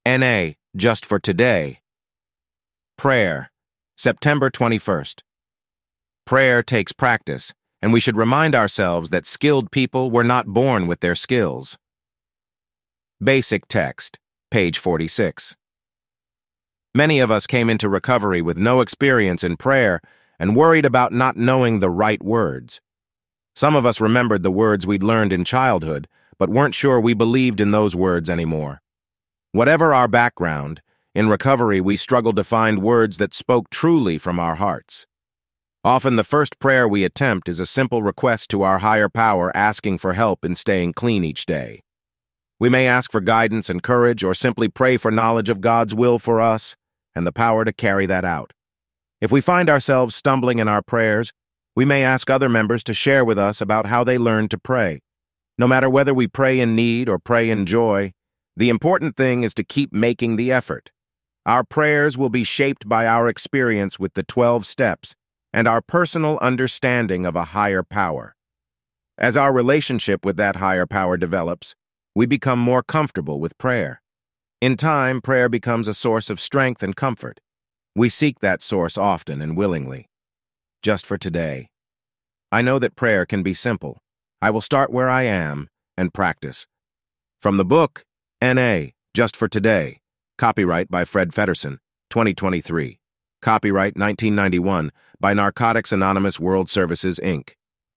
NA, just for today. Prayer, September 21st. Prayer takes practice, and we should remind ourselves that skilled people were not born with their skills. Basic text, page 46. Many of us came into recovery with no experience in prayer and worried about not knowing the right words. Some of us remembered the words we'd learned in childhood, but weren't sure we believed in those words anymore. Whatever our background, in recovery we struggled to find words that spoke truly from our hearts. Often the first prayer we attempt is a simple request to our higher power asking for help in staying clean each day. We may ask for guidance and courage or simply pray for knowledge of God's will for us and the power to carry that out. If we find ourselves stumbling in our prayers, we may ask other members to share with us about how they learned to pray. No matter whether we pray in need or pray in joy, the important thing is to keep making the effort. Our prayers will be shaped by our experience with the 12 steps and our personal understanding of a higher power. As our relationship with that higher power develops, we become more comfortable with prayer. In time, prayer becomes a source of strength and comfort. We seek that source often and willingly. Just for today. I know that prayer can be simple. I will start where I am and practice. From the book, NA, Just for Today. Copyright by Fred Feddersen, 2023. Copyright 1991 by Narcotics Anonymous World Services, Inc.